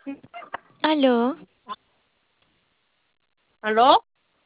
Aló, ¿Aló?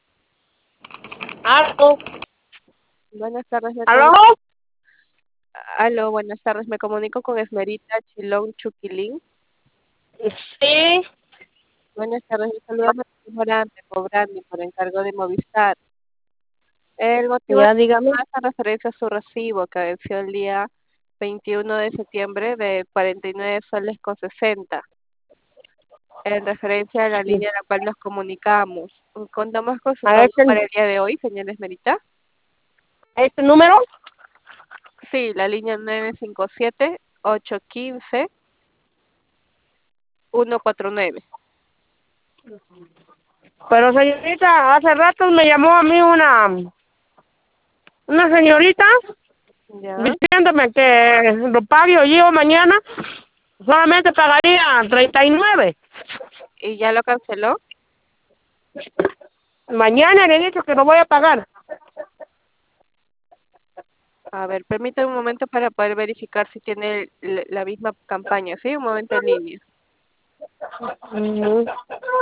¿Aló? Buenas tardes, ¿Aló? Aló, buenas tardes, me comunico con Esmerita Chilón Chuquilín. Sí, Buenas tardes, le saludamos a Morante, Cobrandi, por encargo de Movistar. El motivo de ya dígame. esta referencia a su recibo que venció el día 21 de septiembre de 49 soles con 60, en referencia a la línea en la cual nos comunicamos. Contamos con su A pago este, para el día de hoy, señora Esmerita. a este número, Sí, la línea 957-815-149. pero señorita, hace rato me llamó a mí una señorita ¿Ya? diciéndome que lo pague hoy o mañana, solamente pagaría 39. ¿Y ya lo canceló? Mañana le he dicho que lo voy a pagar. A ver, permítame un momento para poder verificar si tiene la misma campaña, ¿sí? Un momento en línea. Mm,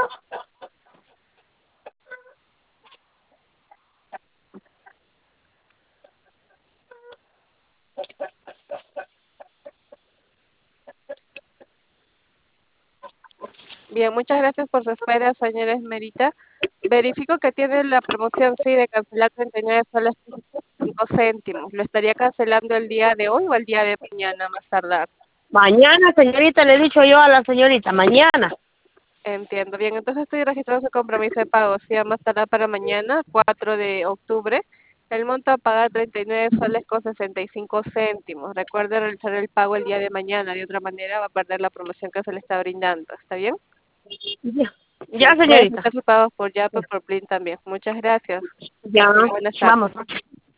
Bien, muchas gracias por su espera, señora Esmerita. Verifico que tiene la promoción, sí, de cancelar 39 soles 5 céntimos. ¿Lo estaría cancelando el día de hoy o el día de mañana, más tardar? Mañana, señorita, le he dicho yo a la señorita, mañana. Entiendo. Bien, entonces estoy registrando su compromiso de pago, sí, a más tardar para mañana, 4 de octubre. El monto a pagar 39 soles con 65 céntimos. Recuerde realizar el pago el día de mañana, de otra manera va a perder la promoción que se le está brindando. ¿Está bien? Ya, Bien, ya puede señorita. hacer su pago por Yape o por Plin también. Muchas gracias. Ya, Buenas tardes. vamos.